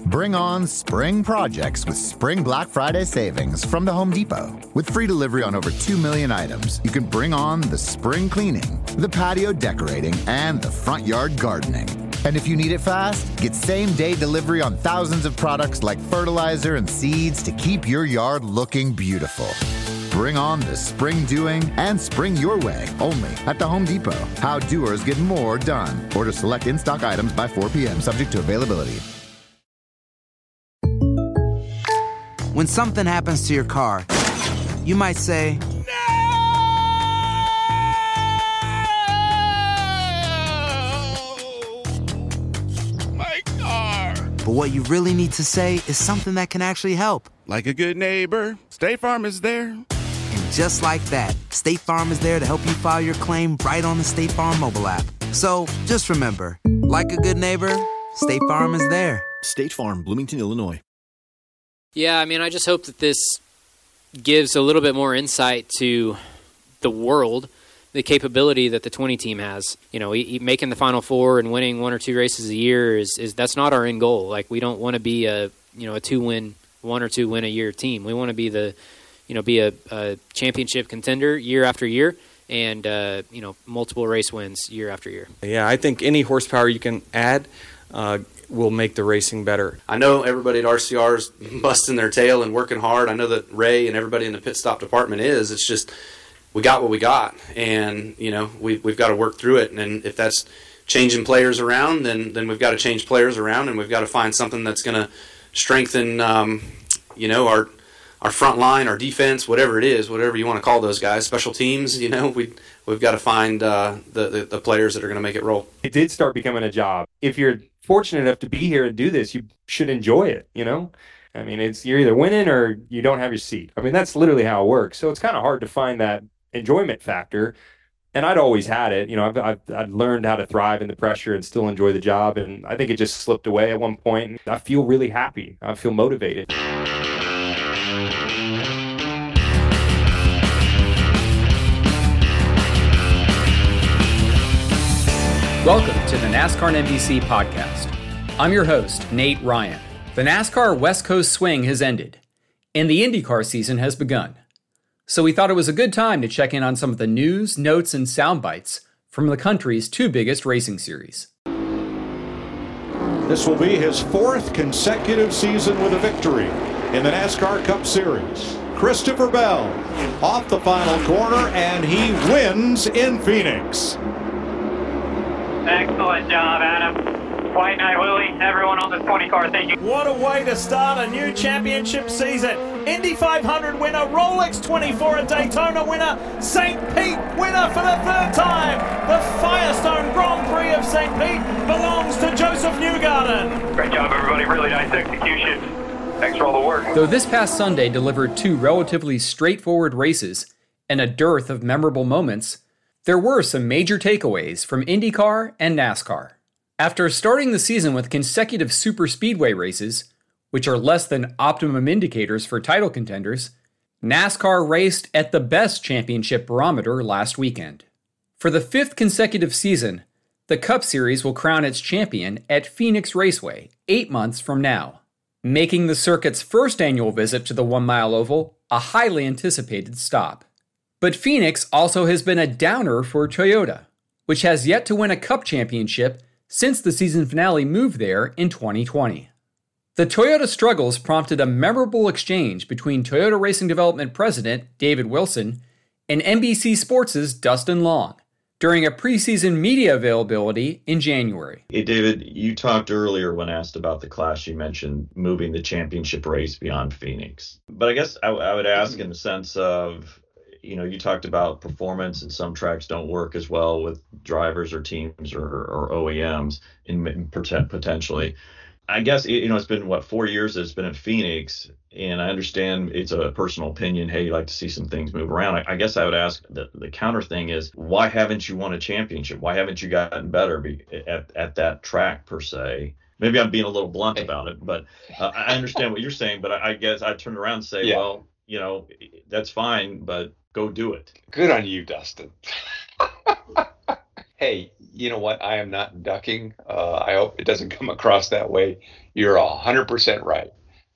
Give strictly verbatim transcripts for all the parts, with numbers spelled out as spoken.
Bring on spring projects with Spring Black Friday savings from the Home Depot. With free delivery on over two million items, you can bring on the spring cleaning, the patio decorating, and the front yard gardening. And if you need it fast, get same-day delivery on thousands of products like fertilizer and seeds to keep your yard looking beautiful. Bring on the spring doing and spring your way only at the Home Depot. How doers get more done. Order select in-stock items by four p.m. subject to availability. When something happens to your car, you might say, but what you really need to say is something that can actually help. Like a good neighbor, State Farm is there. And just like that, State Farm is there to help you file your claim right on the State Farm mobile app. So just remember, like a good neighbor, State Farm is there. State Farm, Bloomington, Illinois. Yeah, I mean, I just hope that this gives a little bit more insight to the world, the capability that the twenty team has. You know, making the Final Four and winning one or two races a year is, is that's not our end goal. Like, we don't want to be a you know a two win, one or two win a year team. We want to be the you know be a, a championship contender year after year, and uh, you know multiple race wins year after year. Yeah, I think any horsepower you can add uh, will make the racing better. I know everybody at R C R is busting their tail and working hard. I know that Ray and everybody in the pit stop department is. It's just, we got what we got, and you know we we've got to work through it. And if that's changing players around, then then we've got to change players around, and we've got to find something that's going to strengthen, um, you know, our our front line, our defense, whatever it is, whatever you want to call those guys, special teams. You know, we we've got to find uh, the, the the players that are going to make it roll. It did start becoming a job. If you're fortunate enough to be here and do this, you should enjoy it. You know, I mean, it's you're either winning or you don't have your seat. I mean, that's literally how it works. So it's kind of hard to find that enjoyment factor. And I'd always had it. You know, I've, I've I'd learned how to thrive in the pressure and still enjoy the job. And I think it just slipped away at one point. And I feel really happy. I feel motivated. Welcome to the NASCAR and N B C podcast. I'm your host, Nate Ryan. The NASCAR West Coast swing has ended, and the IndyCar season has begun. So we thought it was a good time to check in on some of the news, notes, and sound bites from the country's two biggest racing series. This will be his fourth consecutive season with a victory in the NASCAR Cup Series. Christopher Bell off the final corner, and he wins in Phoenix. Excellent job, Adam. White Knight Willie, everyone on the twenty car, thank you. What a way to start a new championship season. Indy five hundred winner, Rolex twenty-four, a Daytona winner, Saint Pete winner for the third time. The Firestone Grand Prix of Saint Pete belongs to Joseph Newgarden. Great job, everybody. Really nice execution. Thanks for all the work. Though this past Sunday delivered two relatively straightforward races and a dearth of memorable moments, there were some major takeaways from IndyCar and NASCAR. After starting the season with consecutive superspeedway races, which are less than optimum indicators for title contenders, NASCAR raced at the best championship barometer last weekend. For the fifth consecutive season, the Cup Series will crown its champion at Phoenix Raceway eight months from now, making the circuit's first annual visit to the one-mile oval a highly anticipated stop. But Phoenix also has been a downer for Toyota, which has yet to win a Cup championship since the season finale moved there in twenty twenty. The Toyota struggles prompted a memorable exchange between Toyota Racing Development President David Wilson and N B C Sports' Dustin Long during a preseason media availability in January. Hey, David, you talked earlier when asked about the clash, you mentioned moving the championship race beyond Phoenix. But I guess I, I would ask in the sense of, you know, you talked about performance, and some tracks don't work as well with drivers or teams or, or O E Ms in, in potentially. I guess, you know, it's been, what, four years that it's been at Phoenix, and I understand it's a personal opinion. Hey, you like to see some things move around. I, I guess I would ask, the, the counter thing is, why haven't you won a championship? Why haven't you gotten better be, at, at that track, per se? Maybe I'm being a little blunt about it, but uh, I understand what you're saying. But I, I guess I'd turn around and say, yeah. well, you know, that's fine, but go do it. Good on you, Dustin. Hey, you know what? I am not ducking. Uh, I hope it doesn't come across that way. You're a hundred percent right.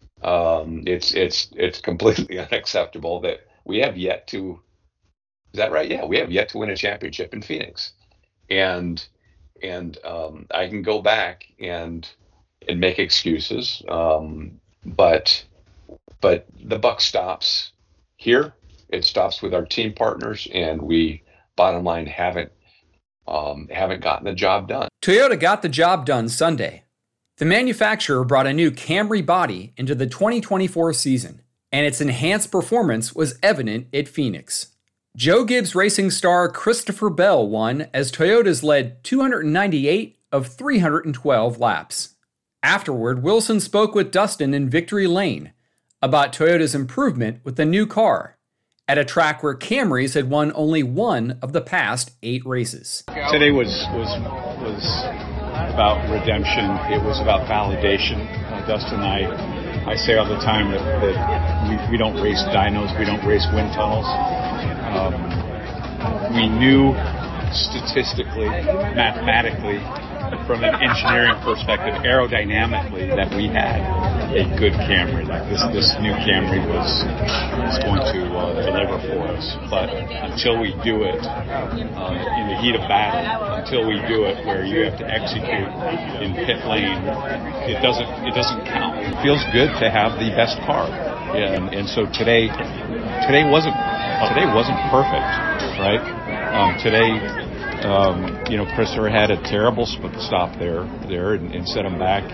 Um, it's it's it's completely unacceptable that we have yet to. Is that right? Yeah, we have yet to win a championship in Phoenix, and and um, I can go back and and make excuses, um, but but the buck stops here. It stops with our team partners, and we, bottom line, haven't um, haven't gotten the job done. Toyota got the job done Sunday. The manufacturer brought a new Camry body into the twenty twenty-four season, and its enhanced performance was evident at Phoenix. Joe Gibbs Racing star Christopher Bell won as Toyotas led two hundred ninety-eight of three hundred twelve laps. Afterward, Wilson spoke with Dustin in Victory Lane about Toyota's improvement with the new car at a track where Camrys had won only one of the past eight races. Today was was was about redemption. It was about validation. Uh, Dustin and I, I say all the time that, that we, we don't race dynos, we don't race wind tunnels. Um, we knew statistically, mathematically, from an engineering perspective, aerodynamically, that we had a good Camry. Like this, this new Camry was, was going to uh, deliver for us. But until we do it uh, in the heat of battle, until we do it where you have to execute in pit lane, it doesn't it doesn't count. It feels good to have the best car, and and so today today wasn't today wasn't perfect, right? Um, today. Um, you know, Christopher had a terrible stop there, there, and, and set him back.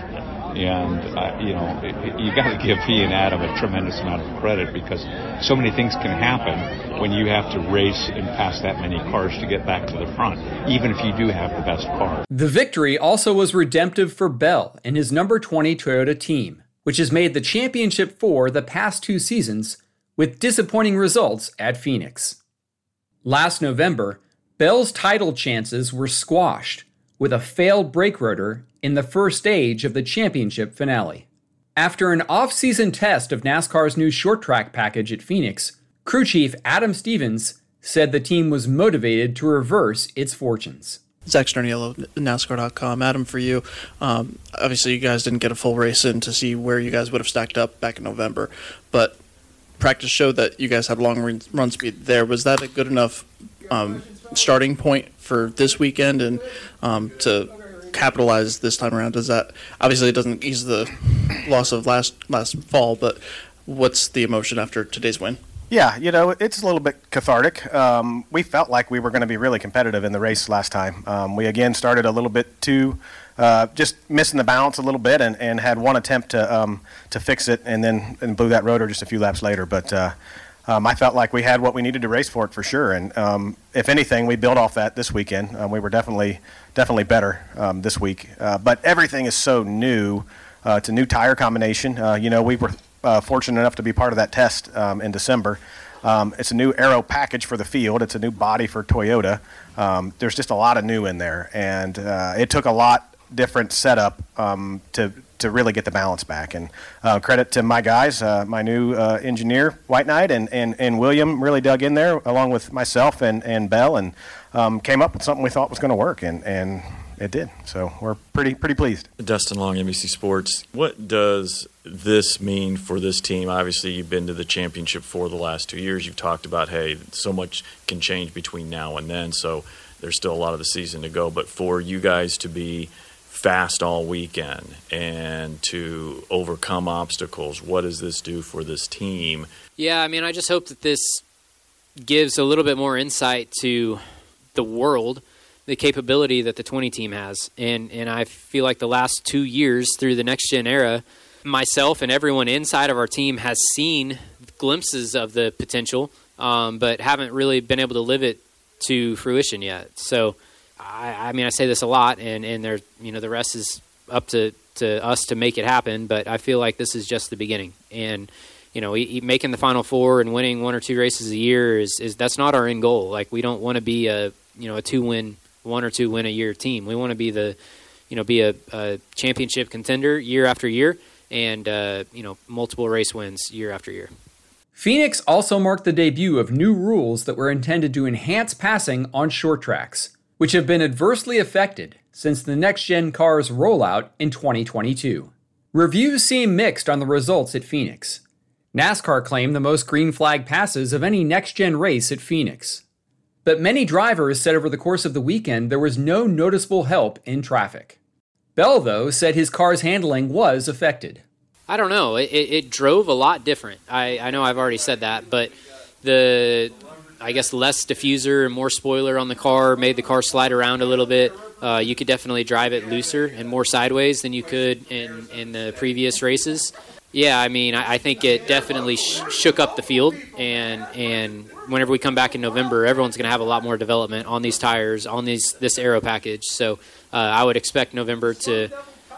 And uh, you know, it, you got to give he and Adam a tremendous amount of credit because so many things can happen when you have to race and pass that many cars to get back to the front, even if you do have the best car. The victory also was redemptive for Bell and his number twenty Toyota team, which has made the championship for the past two seasons with disappointing results at Phoenix. Last November, Bell's title chances were squashed with a failed brake rotor in the first stage of the championship finale. After an off-season test of NASCAR's new short track package at Phoenix, crew chief Adam Stevens said the team was motivated to reverse its fortunes. Zach Sterniello, NASCAR dot com. Adam, for you, um, obviously you guys didn't get a full race in to see where you guys would have stacked up back in November, but practice showed that you guys had long run speed there. Was that a good enough um, starting point for this weekend and um, to capitalize this time around? Does that obviously it doesn't ease the loss of last last fall, but what's the emotion after today's win? Yeah, you know, it's a little bit cathartic. Um, we felt like we were going to be really competitive in the race last time. Um, we again started a little bit too uh, just missing the balance a little bit, and, and had one attempt to um, to fix it, and then and blew that rotor just a few laps later. But uh, Um, I felt like we had what we needed to race for it for sure, and um, if anything, we built off that this weekend. Um, we were definitely, definitely better um, this week. Uh, but everything is so new. Uh, it's a new tire combination. Uh, you know, we were uh, fortunate enough to be part of that test um, in December. Um, it's a new aero package for the field. It's a new body for Toyota. Um, there's just a lot of new in there, and uh, it took a lot different setup um, to. to really get the balance back. And uh, credit to my guys, uh, my new uh, engineer, White Knight, and, and, and William really dug in there along with myself and, and Bell, and um, came up with something we thought was going to work, and, and it did. So we're pretty pretty pleased. Dustin Long, N B C Sports. What does this mean for this team? Obviously, you've been to the championship for the last two years. You've talked about, hey, so much can change between now and then, so there's still a lot of the season to go. But for you guys to be fast all weekend and to overcome obstacles, what does this do for this team? Yeah, I mean, I just hope that this gives a little bit more insight to the world, the capability that the twenty team has. And and I feel like the last two years through the next gen era, myself and everyone inside of our team has seen glimpses of the potential, um, but haven't really been able to live it to fruition yet. So I, I mean, I say this a lot, and, and there, you know, the rest is up to, to us to make it happen. But I feel like this is just the beginning. And you know, making the Final Four and winning one or two races a year is, is that's not our end goal. Like, we don't want to be a you know a two win, one or two win a year team. We want to be the you know be a, a championship contender year after year, and uh, you know multiple race wins year after year. Phoenix also marked the debut of new rules that were intended to enhance passing on short tracks. which have been adversely affected since the next-gen car's rollout in twenty twenty-two. Reviews seem mixed on the results at Phoenix. NASCAR claimed the most green flag passes of any next-gen race at Phoenix. But many drivers said over the course of the weekend there was no noticeable help in traffic. Bell, though, said his car's handling was affected. I don't know. It, it, it drove a lot different. I, I know I've already said that, but the, I guess, less diffuser and more spoiler on the car made the car slide around a little bit. Uh, you could definitely drive it looser and more sideways than you could in, in the previous races. Yeah, I mean, I, I think it definitely sh- shook up the field, and and whenever we come back in November, everyone's going to have a lot more development on these tires, on these this aero package. So uh, I would expect November to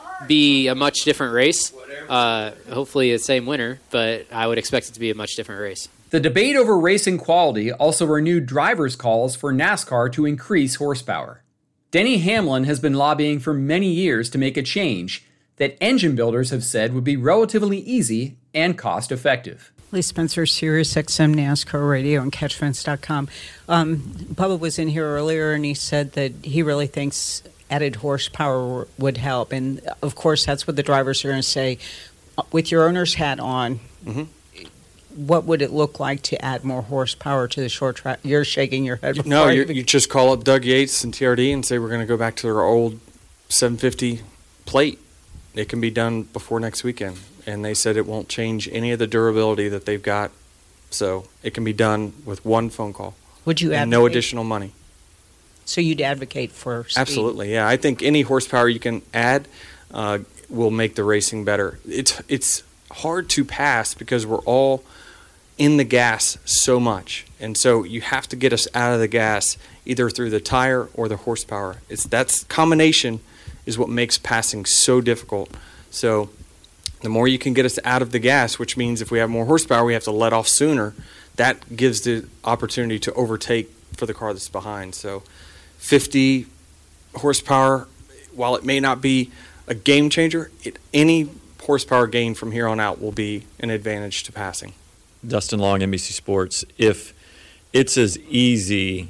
be a much different race. Uh, hopefully the same winner, but I would expect it to be a much different race. The debate over racing quality also renewed drivers' calls for NASCAR to increase horsepower. Denny Hamlin has been lobbying for many years to make a change that engine builders have said would be relatively easy and cost-effective. Lee Spencer, Sirius X M NASCAR Radio and catch fence dot com. Um, Bubba was in here earlier, and he said that he really thinks added horsepower would help. And, of course, that's what the drivers are going to say. With your owner's hat on, mm-hmm. what would it look like to add more horsepower to the short track? You're shaking your head. No, you you just call up Doug Yates and T R D and say we're going to go back to their old seven fifty plate. It can be done before next weekend. And they said it won't change any of the durability that they've got. So it can be done with one phone call. Would you and advocate? No additional money. So you'd advocate for speed? Absolutely, yeah. I think any horsepower you can add uh, will make the racing better. It's it's hard to pass because we're all in the gas so much. And so you have to get us out of the gas either through the tire or the horsepower. It's that's combination is what makes passing so difficult. So the more you can get us out of the gas, which means if we have more horsepower, we have to let off sooner, that gives the opportunity to overtake for the car that's behind. So fifty horsepower, while it may not be a game changer, it, any horsepower gain from here on out will be an advantage to passing. Dustin Long, N B C Sports. If it's as easy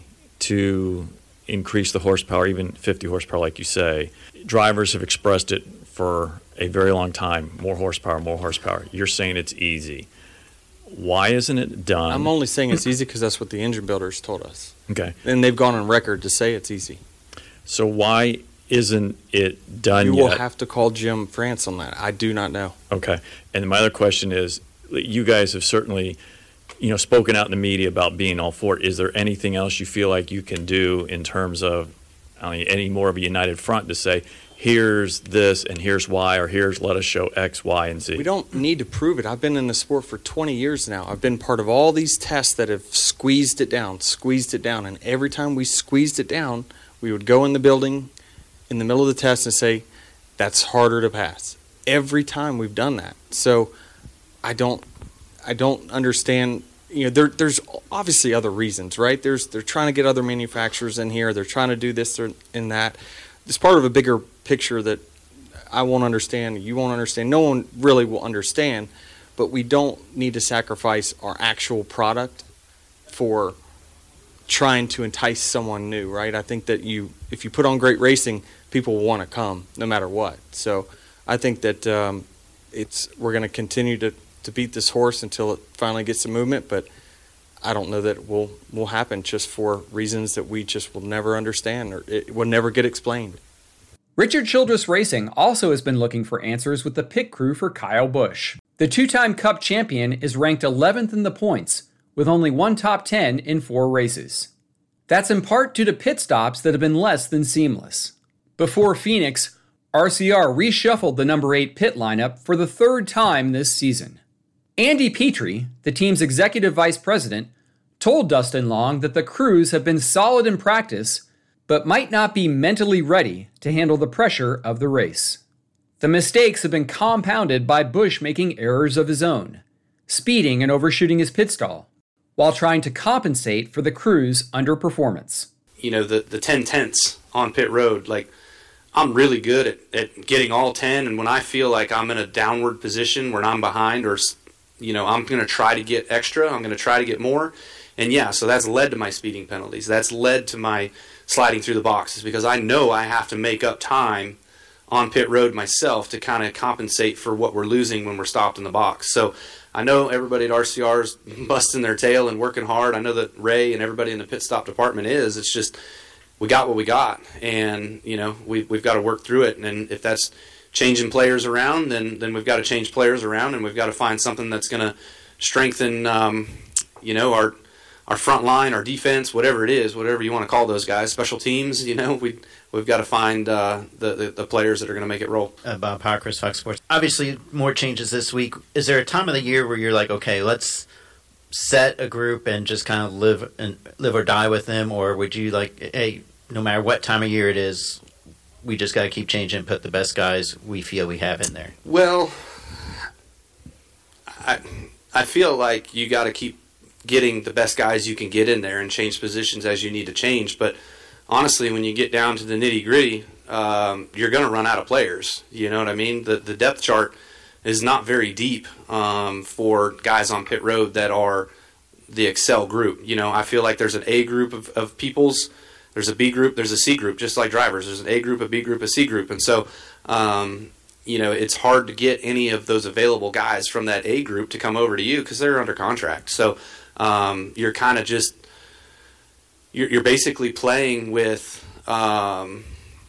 to increase the horsepower, even fifty horsepower, like you say, drivers have expressed it for a very long time. More horsepower, more horsepower. You're saying it's easy. Why isn't it done? I'm only saying it's easy because that's what the engine builders told us. Okay. And they've gone on record to say it's easy. So why isn't it done you yet? You will have to call Jim France on that. I do not know. Okay. And my other question is, you guys have certainly, you know, spoken out in the media about being all for it. Is there anything else you feel like you can do in terms of I mean, any more of a united front to say, here's this and here's why, or here's let us show X, Y, and Z? We don't need to prove it. I've been in the sport for twenty years now. I've been part of all these tests that have squeezed it down, squeezed it down. And every time we squeezed it down, we would go in the building in the middle of the test and say, that's harder to pass. Every time we've done that. So I don't I don't understand. You know, there, there's obviously other reasons, right? There's they're trying to get other manufacturers in here. They're trying to do this or in that. It's part of a bigger picture that I won't understand. You won't understand. No one really will understand. But we don't need to sacrifice our actual product for trying to entice someone new, right? I think that you, if you put on great racing, people will want to come no matter what. So I think that um, it's we're going to continue to. to beat this horse until it finally gets some movement, but I don't know that it will, will happen just for reasons that we just will never understand or it will never get explained. Richard Childress Racing also has been looking for answers with the pit crew for Kyle Busch. The two-time Cup champion is ranked eleventh in the points, with only one top ten in four races. That's in part due to pit stops that have been less than seamless. Before Phoenix, R C R reshuffled the number eight pit lineup for the third time this season. Andy Petrie, the team's executive vice president, told Dustin Long that the crews have been solid in practice, but might not be mentally ready to handle the pressure of the race. The mistakes have been compounded by Busch making errors of his own, speeding and overshooting his pit stall, while trying to compensate for the crew's underperformance. You know, the, the ten tenths on pit road, like, I'm really good at, at getting all ten, and when I feel like I'm in a downward position where I'm behind or, you know, I'm going to try to get extra, I'm going to try to get more, And yeah, so that's led to my speeding penalties. That's led to my sliding through the boxes because I know I have to make up time on pit road myself to kind of compensate for what we're losing when we're stopped in the box. So I know everybody at R C R is busting their tail and working hard. I know that Ray and everybody in the pit stop department is. It's just we got what we got, and you know we we've got to work through it. And if that's changing players around, then then we've got to change players around, and we've got to find something that's going to strengthen, um, you know, our our front line, our defense, whatever it is, whatever you want to call those guys, special teams. You know, we we've got to find uh, the, the the players that are going to make it roll. Uh, Bob Power, Fox Sports. Obviously, more changes this week. Is there a time of the year where you're like, okay, let's set a group and just kind of live and live or die with them, or would you like, hey, no matter what time of year it is, we just got to keep changing, put the best guys we feel we have in there? Well, I I feel like you got to keep getting the best guys you can get in there and change positions as you need to change. But honestly, when you get down to the nitty gritty, um, you're going to run out of players. You know what I mean? The the depth chart is not very deep um, for guys on pit road that are the Excel group. You know, I feel like there's an A group of, of peoples, there's a B group, there's a C group, just like drivers. There's an A group, a B group, a C group. And so, um, you know, it's hard to get any of those available guys from that A group to come over to you because they're under contract. So um, you're kind of just, you're, you're basically playing with, um,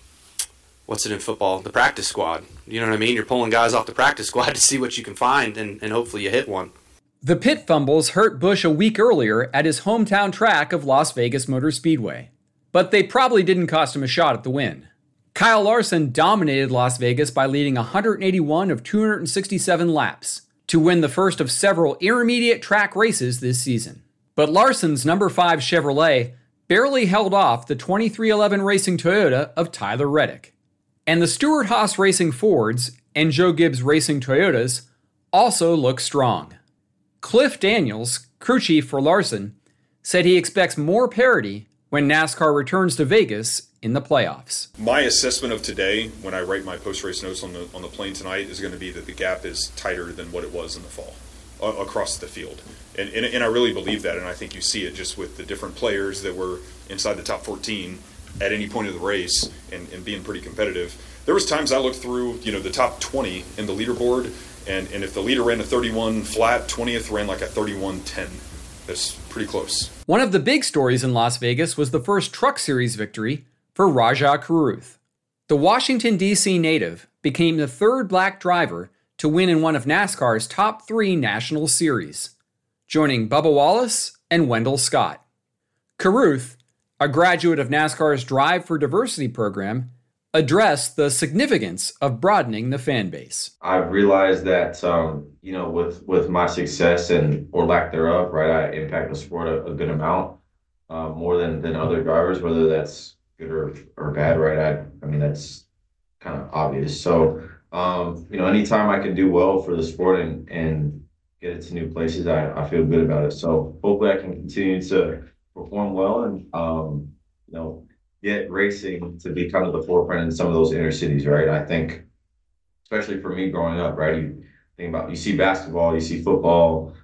what's it in football? The practice squad. You know what I mean? You're pulling guys off the practice squad to see what you can find, and, and hopefully you hit one. The pit fumbles hurt Busch a week earlier at his hometown track of Las Vegas Motor Speedway. But they probably didn't cost him a shot at the win. Kyle Larson dominated Las Vegas by leading one hundred eighty-one of two hundred sixty-seven laps to win the first of several intermediate track races this season. But Larson's number five Chevrolet barely held off the twenty-three eleven Racing Toyota of Tyler Reddick. And the Stewart-Haas Racing Fords and Joe Gibbs Racing Toyotas also look strong. Cliff Daniels, crew chief for Larson, said he expects more parity when NASCAR returns to Vegas in the playoffs. My assessment of today, when I write my post-race notes on the on the plane tonight, is going to be that the gap is tighter than what it was in the fall uh, across the field. And, and and I really believe that, and I think you see it just with the different players that were inside the top fourteen at any point of the race and, and being pretty competitive. There was times I looked through, you know, the top twenty in the leaderboard, and, and if the leader ran a thirty-one flat, twentieth ran like a thirty-one ten. That's pretty close. One of the big stories in Las Vegas was the first Truck Series victory for Rajah Caruth. The Washington, D C native became the third black driver to win in one of NASCAR's top three national series, joining Bubba Wallace and Wendell Scott. Caruth, a graduate of NASCAR's Drive for Diversity program, addressed the significance of broadening the fan base. I've realized that, um, you know, with, with my success and or lack thereof, right, I impact the sport a, a good amount, uh, more than, than other drivers, whether that's good or, or bad, right? I, I mean, that's kind of obvious. So, um, you know, anytime I can do well for the sport and, and get it to new places, I, I feel good about it. So hopefully I can continue to perform well and, um, you know, get racing to be kind of the forefront in some of those inner cities, right? I think, especially for me growing up, right? You think about, you see basketball, you see football,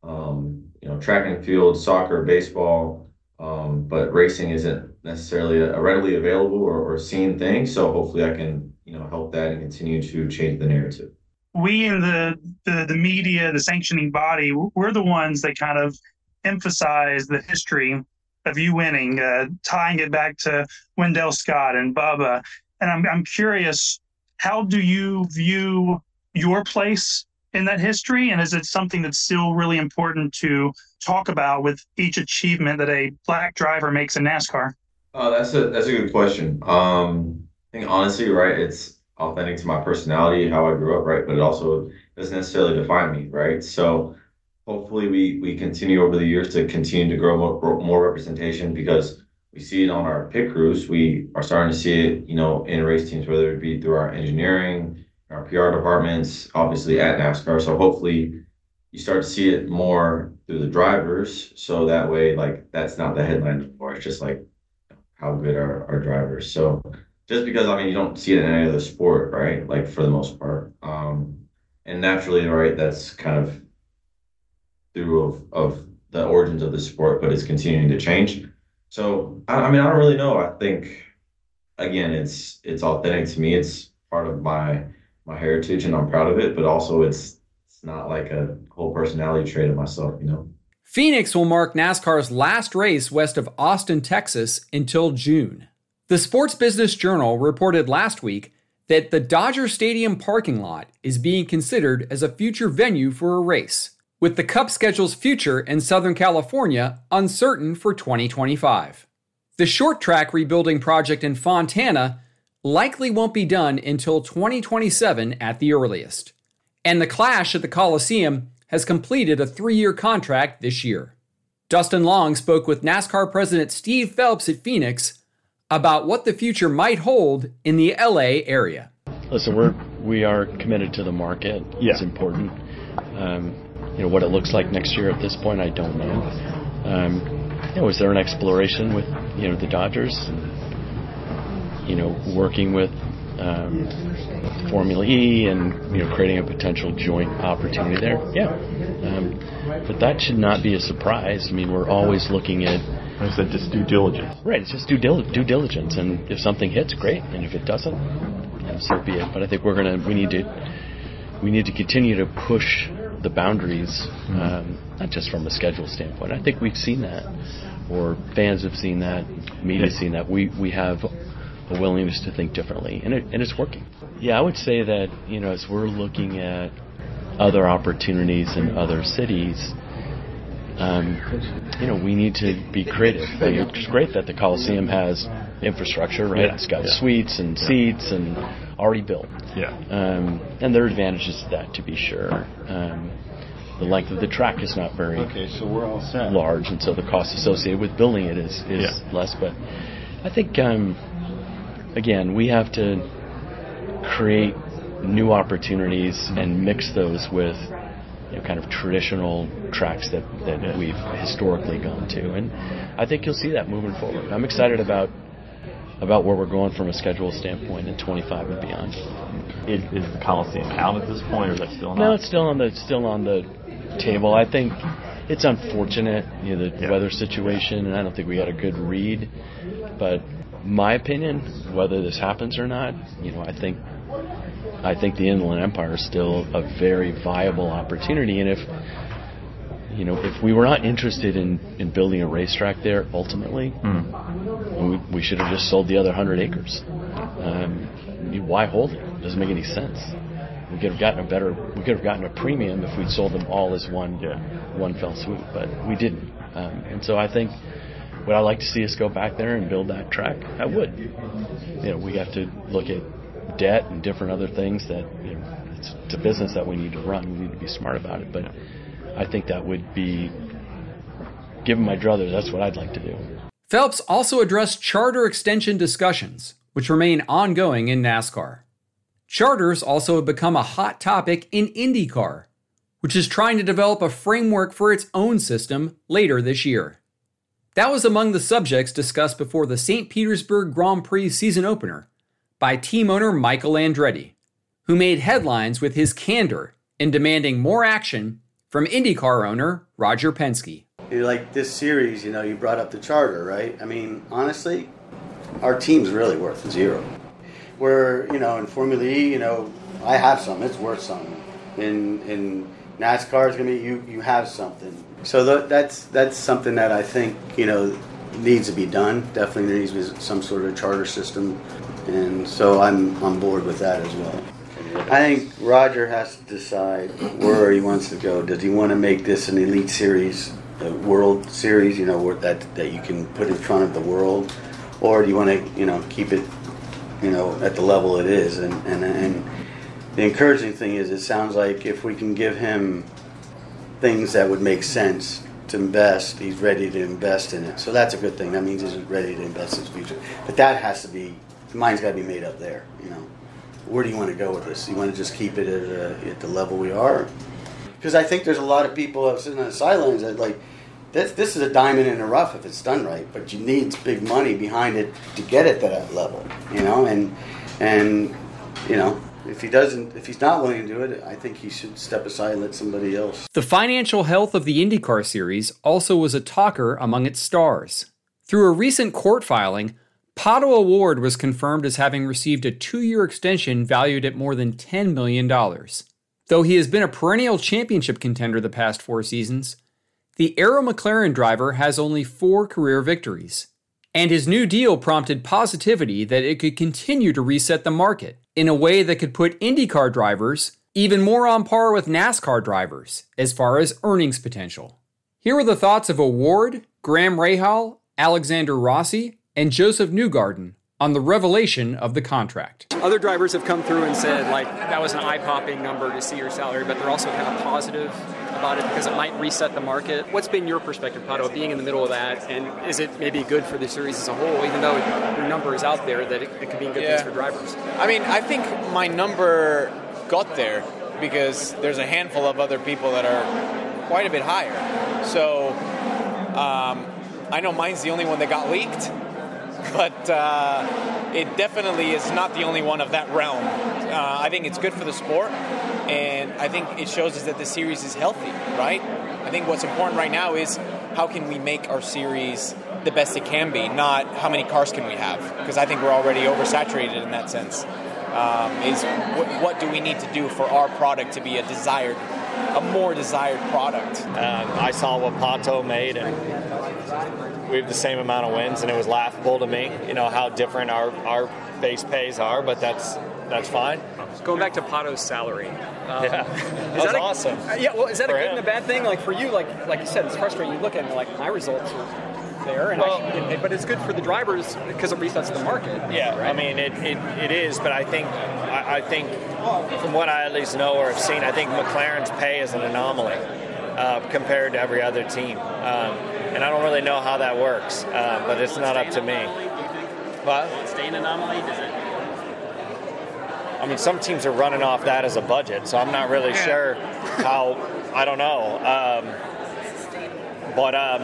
um, you know, track and field, soccer, baseball, um, but racing isn't necessarily a, a readily available or, or seen thing. So hopefully I can, you know, help that and continue to change the narrative. We in the, the, the media, the sanctioning body, we're the ones that kind of emphasize the history of you winning, uh, tying it back to Wendell Scott and Bubba. And I'm I'm curious, how do you view your place in that history? And is it something that's still really important to talk about with each achievement that a black driver makes in NASCAR? Oh, that's a that's a good question. Um, I think honestly, right, it's authentic to my personality, how I grew up, right? But it also doesn't necessarily define me, right? So hopefully we, we continue over the years to continue to grow more, more representation, because we see it on our pit crews. We are starting to see it, you know, in race teams, whether it be through our engineering, our P R departments, obviously at NASCAR. So hopefully you start to see it more through the drivers. So that way, like, that's not the headline anymore. It's just like how good are our drivers. So just because, I mean, you don't see it in any other sport, right? Like for the most part. Um, and naturally, right, that's kind of through of, of the origins of the sport, but it's continuing to change. So, I, I mean, I don't really know. I think, again, it's it's authentic to me. It's part of my my heritage, and I'm proud of it. But also, it's it's not like a whole personality trait of myself, you know. Phoenix will mark NASCAR's last race west of Austin, Texas, until June. The Sports Business Journal reported last week that the Dodger Stadium parking lot is being considered as a future venue for a race, with the Cup schedule's future in Southern California uncertain for twenty twenty-five. The short track rebuilding project in Fontana likely won't be done until twenty twenty-seven at the earliest. And the Clash at the Coliseum has completed a three-year contract this year. Dustin Long spoke with NASCAR President Steve Phelps at Phoenix about what the future might hold in the L A area. Listen, we're we are committed to the market. Yeah. It's important. Um, you know what it looks like next year at this point, I don't know. Um, you know, is there an exploration with you know the Dodgers? You know, working with um, Formula E and you know creating a potential joint opportunity there. Yeah, um, but that should not be a surprise. I mean, we're always looking at. Is that just due diligence? Right, it's just due, dil- due diligence, and if something hits, great, and if it doesn't, you know, so be it. But I think we're gonna we need to we need to continue to push the boundaries, mm-hmm. um, not just from a schedule standpoint. I think we've seen that, or fans have seen that, media's yeah. seen that. We we have a willingness to think differently, and it and it's working. Yeah, I would say that you know as we're looking at other opportunities in other cities. Um, you know, we need to be creative. Like, it's great that the Coliseum has infrastructure, right? Yeah. It's got yeah. suites and yeah. seats and already built. Yeah. Um, and there are advantages to that, to be sure. Um, the length of the track is not very okay, so we're all set. large, and so the cost associated with building it is, is yeah. less. But I think, um, again, we have to create new opportunities and mix those with you know, kind of traditional tracks that, that yeah. we've historically gone to. And I think you'll see that moving forward. I'm excited about about where we're going from a schedule standpoint in twenty-five and beyond. Is, is the Coliseum out at this point, or is that still not? No, it's still on the still on the table. I think it's unfortunate, you know, the yeah. weather situation, and I don't think we got a good read. But my opinion, whether this happens or not, you know, I think I think the Inland Empire is still a very viable opportunity, and if you know if we were not interested in, in building a racetrack there, ultimately, mm. we, we should have just sold the other hundred acres. Um, why hold it? It doesn't make any sense. We could have gotten a better, we could have gotten a premium if we'd sold them all as one yeah. one fell swoop, but we didn't. Um, and so I think would I like to see us go back there and build that track? I would. You know, we have to look at debt and different other things that you know, it's, it's a business that we need to run. We need to be smart about it. But I think that would be, given my druthers, that's what I'd like to do. Phelps also addressed charter extension discussions, which remain ongoing in NASCAR. Charters also have become a hot topic in IndyCar, which is trying to develop a framework for its own system later this year. That was among the subjects discussed before the Saint Petersburg Grand Prix season opener by team owner Michael Andretti, who made headlines with his candor in demanding more action from IndyCar owner Roger Penske. Like this series, you know, you brought up the charter, right? I mean, honestly, our team's really worth zero. Where, you know, in Formula E, you know, I have some, it's worth something. In in NASCAR, it's gonna be you you have something. So th- that's that's something that I think, you know, needs to be done. Definitely needs to be some sort of charter system. And so I'm on board with that as well. I think Roger has to decide where he wants to go. Does he want to make this an elite series, a World Series, you know, that that you can put in front of the world, or do you want to, you know, keep it, you know, at the level it is? And and and the encouraging thing is, it sounds like if we can give him things that would make sense to invest, he's ready to invest in it. So that's a good thing. That means he's ready to invest in his future. But that has to be, the mind's got to be made up there, you know. Where do you want to go with this? You want to just keep it at, uh, at the level we are? Because I think there's a lot of people sitting on the sidelines that, like, this, this is a diamond in the rough if it's done right, but you need big money behind it to get it to that level, you know? And, and you know, if he doesn't, if he's not willing to do it, I think he should step aside and let somebody else. The financial health of the IndyCar Series also was a talker among its stars. Through a recent court filing, Pato O'Ward was confirmed as having received a two-year extension valued at more than ten million dollars. Though he has been a perennial championship contender the past four seasons, the Arrow McLaren driver has only four career victories. And his new deal prompted positivity that it could continue to reset the market in a way that could put IndyCar drivers even more on par with NASCAR drivers as far as earnings potential. Here are the thoughts of O'Ward, Graham Rahal, Alexander Rossi, and Joseph Newgarden on the revelation of the contract. Other drivers have come through and said, like, that was an eye-popping number to see your salary, but they're also kind of positive about it because it might reset the market. What's been your perspective, Pato, being in the middle of that, and is it maybe good for the series as a whole, even though your number is out there, that it, it could be good yeah. things for drivers? I mean, I think my number got there because there's a handful of other people that are quite a bit higher. So um, I know mine's the only one that got leaked, but uh, it definitely is not the only one of that realm. Uh, I think it's good for the sport, and I think it shows us that the series is healthy, right? I think what's important right now is how can we make our series the best it can be, not how many cars can we have, because I think we're already oversaturated in that sense. Um, is what, what do we need to do for our product to be a desired, a more desired product? Um, I saw what Pato made, and we have the same amount of wins, and it was laughable to me, you know, how different our, our base pays are, but that's that's fine. Going back to Pato's salary. Um, yeah, that was that a, awesome. Uh, yeah, well, is that for a good him. and a bad thing? Like for you, like like you said, it's frustrating. You look at it, like my results are there, and well, I, it, but it's good for the drivers because it resets the market. Yeah, right? I mean it, it, it is, but I think I, I think from what I at least know or have seen, I think McLaren's pay is an anomaly uh, compared to every other team, um, and I don't really know how that works, uh, but it's not up to me. What? Stay an anomaly? Does it? I mean, some teams are running off that as a budget, so I'm not really sure how. I don't know, um, but um,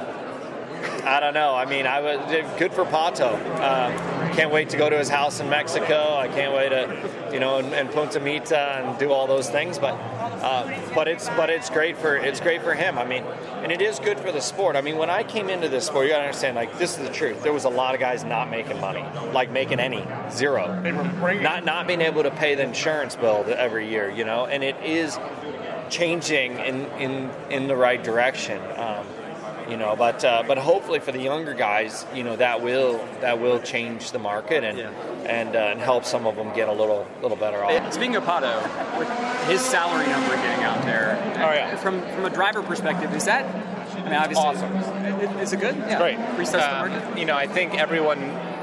I don't know. I mean, I was good for Pato. Um, can't wait to go to his house in Mexico. I can't wait to, you know, in, in Punta Mita and do all those things. But uh, but it's but it's great for it's great for him. I mean, and it is good for the sport. I mean, when I came into this sport, you gotta understand. Like, this is the truth. There was a lot of guys not making money, like making any zero, not not being able to pay the insurance bill every year. You know, and it is changing in in in the right direction. Um, You know, but uh, but hopefully for the younger guys, you know, that will that will change the market and yeah. and uh, and help some of them get a little little better off. Speaking of Pato, with his salary number getting out there, oh yeah. From from a driver perspective, is that? I mean, obviously, awesome. Is it good? It's yeah. great. Resets um, the market. You know, I think everyone.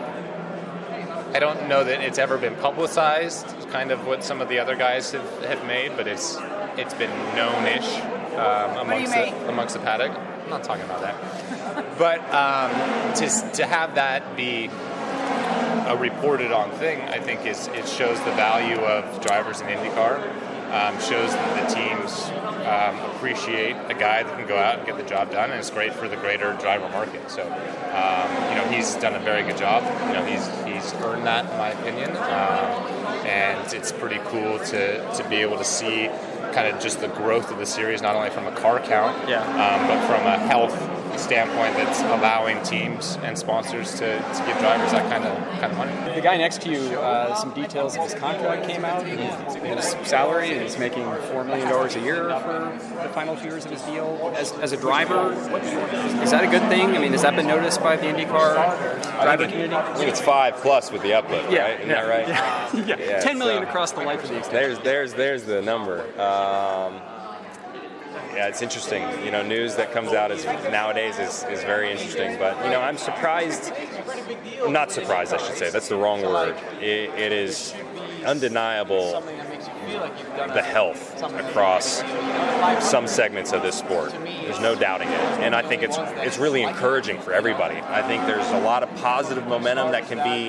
I don't know that it's ever been publicized, kind of what some of the other guys have, have made, but it's it's been known-ish um, amongst the, amongst the paddock. I'm not talking about that. But um, to to have that be a reported on thing, I think is it shows the value of drivers in IndyCar. Um, shows that the teams um, appreciate a guy that can go out and get the job done, and it's great for the greater driver market. So, um, you know, he's done a very good job. You know, he's he's earned that, in my opinion, um, and it's pretty cool to to be able to see kind of just the growth of the series, not only from a car count, yeah. um, but from a health standpoint that's allowing teams and sponsors to, to give drivers that kind of kind of money. The guy next to you, uh, some details of his contract came out, his salary, and he's making four million dollars a year for the final two years of his deal. As, as a driver, is that a good thing? I mean, has that been noticed by the IndyCar driver community? I think it's five plus with the uplift, yeah, right? Isn't yeah, that right? Yeah, yeah. yeah ten million so across the life of the extension. There's, there's, there's the number. Um, yeah, it's interesting. You know, news that comes out is nowadays is, is very interesting. But you know, I'm surprised. I'm not surprised, I should say. That's the wrong word. It, it is undeniable the health across some segments of this sport. There's no doubting it, and I think it's it's really encouraging for everybody. I think there's a lot of positive momentum that can be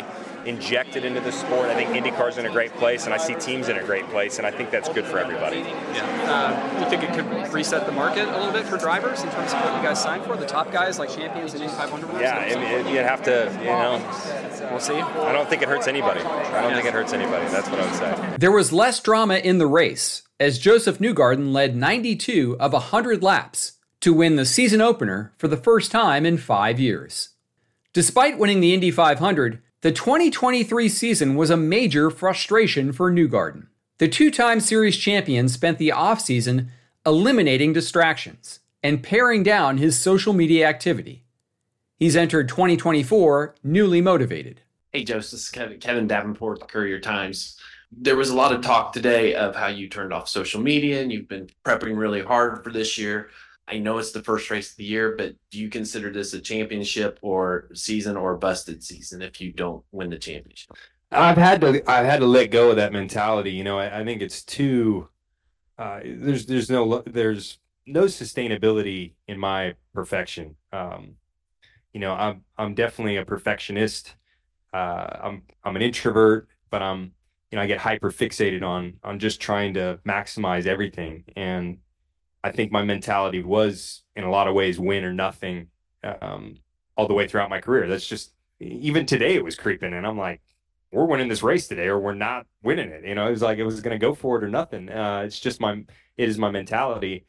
injected into the sport. I think IndyCar's in a great place, and I see teams in a great place, and I think that's good for everybody. Yeah. Uh, you think it could reset the market a little bit for drivers in terms of what you guys signed for? The top guys like champions and Indy five hundred? Yeah, I mean, you'd have to, you know, we'll see. I don't think it hurts anybody. I don't think it hurts anybody. That's what I would say. There was less drama in the race as Joseph Newgarden led ninety-two of one hundred laps to win the season opener for the first time in five years. Despite winning the Indy five hundred, the twenty twenty-three season was a major frustration for Newgarden. The two-time series champion spent the offseason eliminating distractions and paring down his social media activity. He's entered twenty twenty-four newly motivated. Hey, Joe, this is Kevin, Kevin Davenport, Courier Times. There was a lot of talk today of how you turned off social media and you've been prepping really hard for this year. I know it's the first race of the year, but do you consider this a championship or season or a busted season if you don't win the championship? I've had to I've had to let go of that mentality. You know, I, I think it's too uh, there's there's no there's no sustainability in my perfection. Um, you know, I'm I'm definitely a perfectionist. Uh, I'm I'm an introvert, but I'm you know I get hyper fixated on on just trying to maximize everything. And I think my mentality was in a lot of ways win or nothing um, all the way throughout my career. That's just even today it was creeping, and I'm like, we're winning this race today or we're not winning it. You know, it was like it was going to go for it or nothing. Uh, it's just my it is my mentality.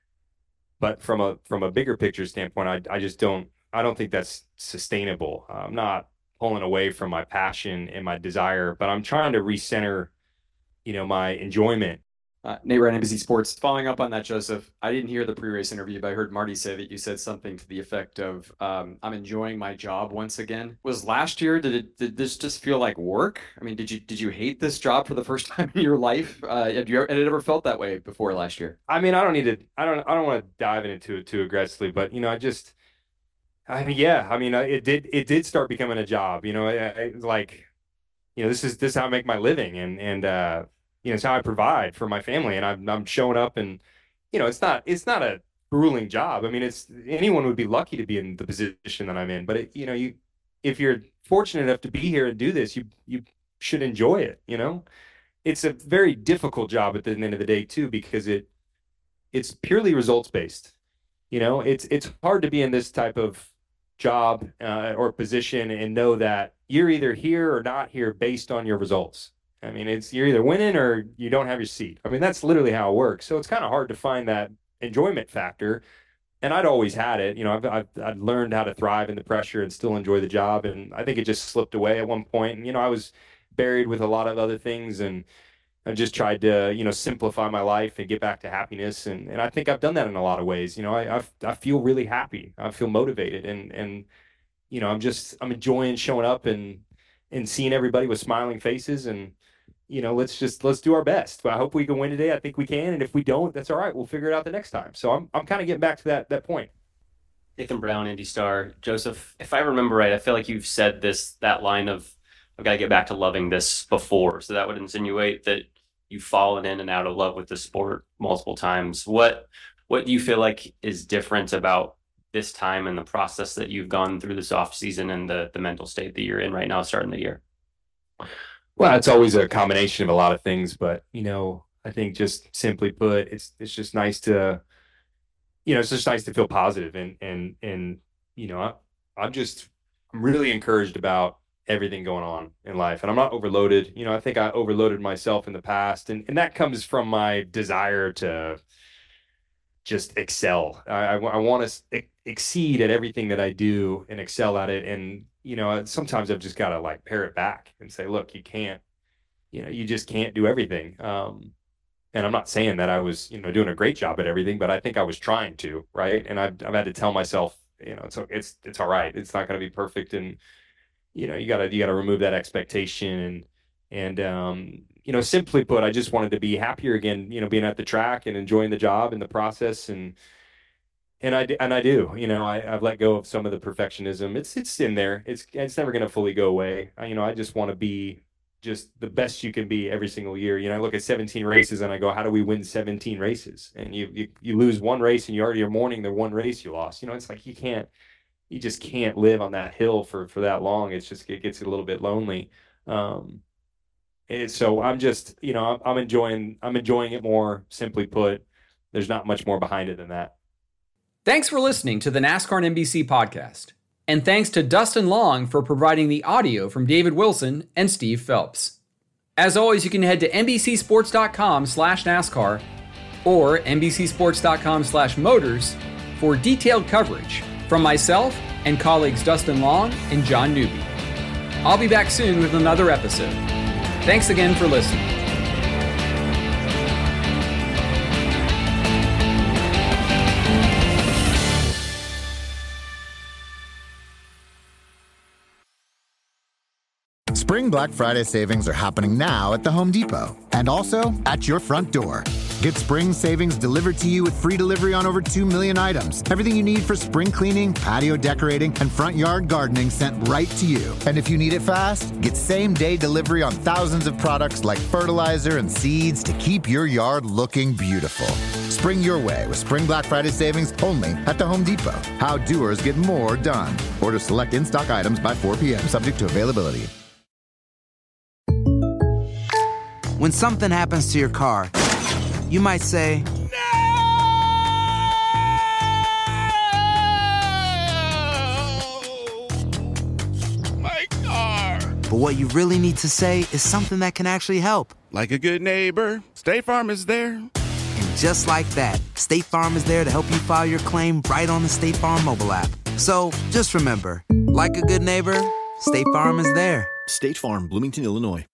But from a from a bigger picture standpoint, I I just don't I don't think that's sustainable. I'm not pulling away from my passion and my desire, but I'm trying to recenter, you know, my enjoyment. Uh, Nate Ryan, N B C Sports. Following up on that, Joseph, I didn't hear the pre-race interview, but I heard Marty say that you said something to the effect of, um, I'm enjoying my job once again. Was last year, did it, did this just feel like work? I mean, did you did you hate this job for the first time in your life? Uh, have you ever, had it ever felt that way before last year? I mean, I don't need to, I don't, I don't want to dive into it too aggressively, but, you know, I just, I mean, yeah, I mean, it did, it did start becoming a job, you know, I, I, like, you know, this is, this is how I make my living. And, and, uh, you know, it's how I provide for my family, and I'm I'm showing up, and you know, it's not it's not a grueling job. I mean, it's anyone would be lucky to be in the position that I'm in, but it, you know, you if you're fortunate enough to be here and do this, you you should enjoy it. You know, it's a very difficult job at the end of the day too, because it it's purely results based. You know, it's it's hard to be in this type of job uh, or position and know that you're either here or not here based on your results. I mean, it's you're either winning or you don't have your seat. I mean, that's literally how it works. So it's kind of hard to find that enjoyment factor. And I'd always had it. You know, I've, I've I'd learned how to thrive in the pressure and still enjoy the job. And I think it just slipped away at one point. And, you know, I was buried with a lot of other things. And I just tried to, you know, simplify my life and get back to happiness. And, and I think I've done that in a lot of ways. You know, I I've, I feel really happy. I feel motivated. And, and you know, I'm just I'm enjoying showing up and and seeing everybody with smiling faces. And you know, let's just let's do our best. But I hope we can win today. I think we can, and if we don't, that's all right. We'll figure it out the next time. So I'm I'm kind of getting back to that that point. Nathan Brown, Indy Star. Joseph, if I remember right, I feel like you've said this that line of I've got to get back to loving this before. So that would insinuate that you've fallen in and out of love with the sport multiple times. What what do you feel like is different about this time and the process that you've gone through this off season and the the mental state that you're in right now, starting the year? Well, it's always a combination of a lot of things, but you know, I think just simply put, it's it's just nice to, you know, it's just nice to feel positive, and and and you know, I, I'm just I'm really encouraged about everything going on in life, and I'm not overloaded. You know, I think I overloaded myself in the past, and and that comes from my desire to just excel. I I, I want to exceed at everything that I do and excel at it, and you know, sometimes I've just got to like pare it back and say, look, you can't, you know, you just can't do everything. Um, and I'm not saying that I was, you know, doing a great job at everything, but I think I was trying to, right. And I've, I've had to tell myself, you know, it's, it's, it's all right. It's not going to be perfect. And, you know, you gotta, you gotta remove that expectation. And, and, um, you know, simply put, I just wanted to be happier again, you know, being at the track and enjoying the job and the process. And, And I and I do, you know, I, I've let go of some of the perfectionism. It's it's in there. It's it's never going to fully go away. I, you know, I just want to be just the best you can be every single year. You know, I look at seventeen races and I go, how do we win seventeen races? And you you, you lose one race and you already are mourning the one race you lost. You know, it's like you can't you just can't live on that hill for, for that long. It's just, it gets a little bit lonely. Um, and so I'm just, you know, I'm, I'm enjoying, I'm enjoying it more. Simply put, there's not much more behind it than that. Thanks for listening to the NASCAR and N B C podcast. And thanks to Dustin Long for providing the audio from David Wilson and Steve Phelps. As always, you can head to NBCsports.com slash NASCAR or NBCsports.com slash motors for detailed coverage from myself and colleagues Dustin Long and John Newby. I'll be back soon with another episode. Thanks again for listening. Spring Black Friday savings are happening now at the Home Depot and also at your front door. Get spring savings delivered to you with free delivery on over two million items. Everything you need for spring cleaning, patio decorating, and front yard gardening sent right to you. And if you need it fast, get same-day delivery on thousands of products like fertilizer and seeds to keep your yard looking beautiful. Spring your way with Spring Black Friday savings only at the Home Depot. How doers get more done. Order select in-stock items by four p.m. subject to availability. When something happens to your car, you might say, My car! but what you really need to say is something that can actually help. Like a good neighbor, State Farm is there. And just like that, State Farm is there to help you file your claim right on the State Farm mobile app. So just remember, like a good neighbor, State Farm is there. State Farm, Bloomington, Illinois.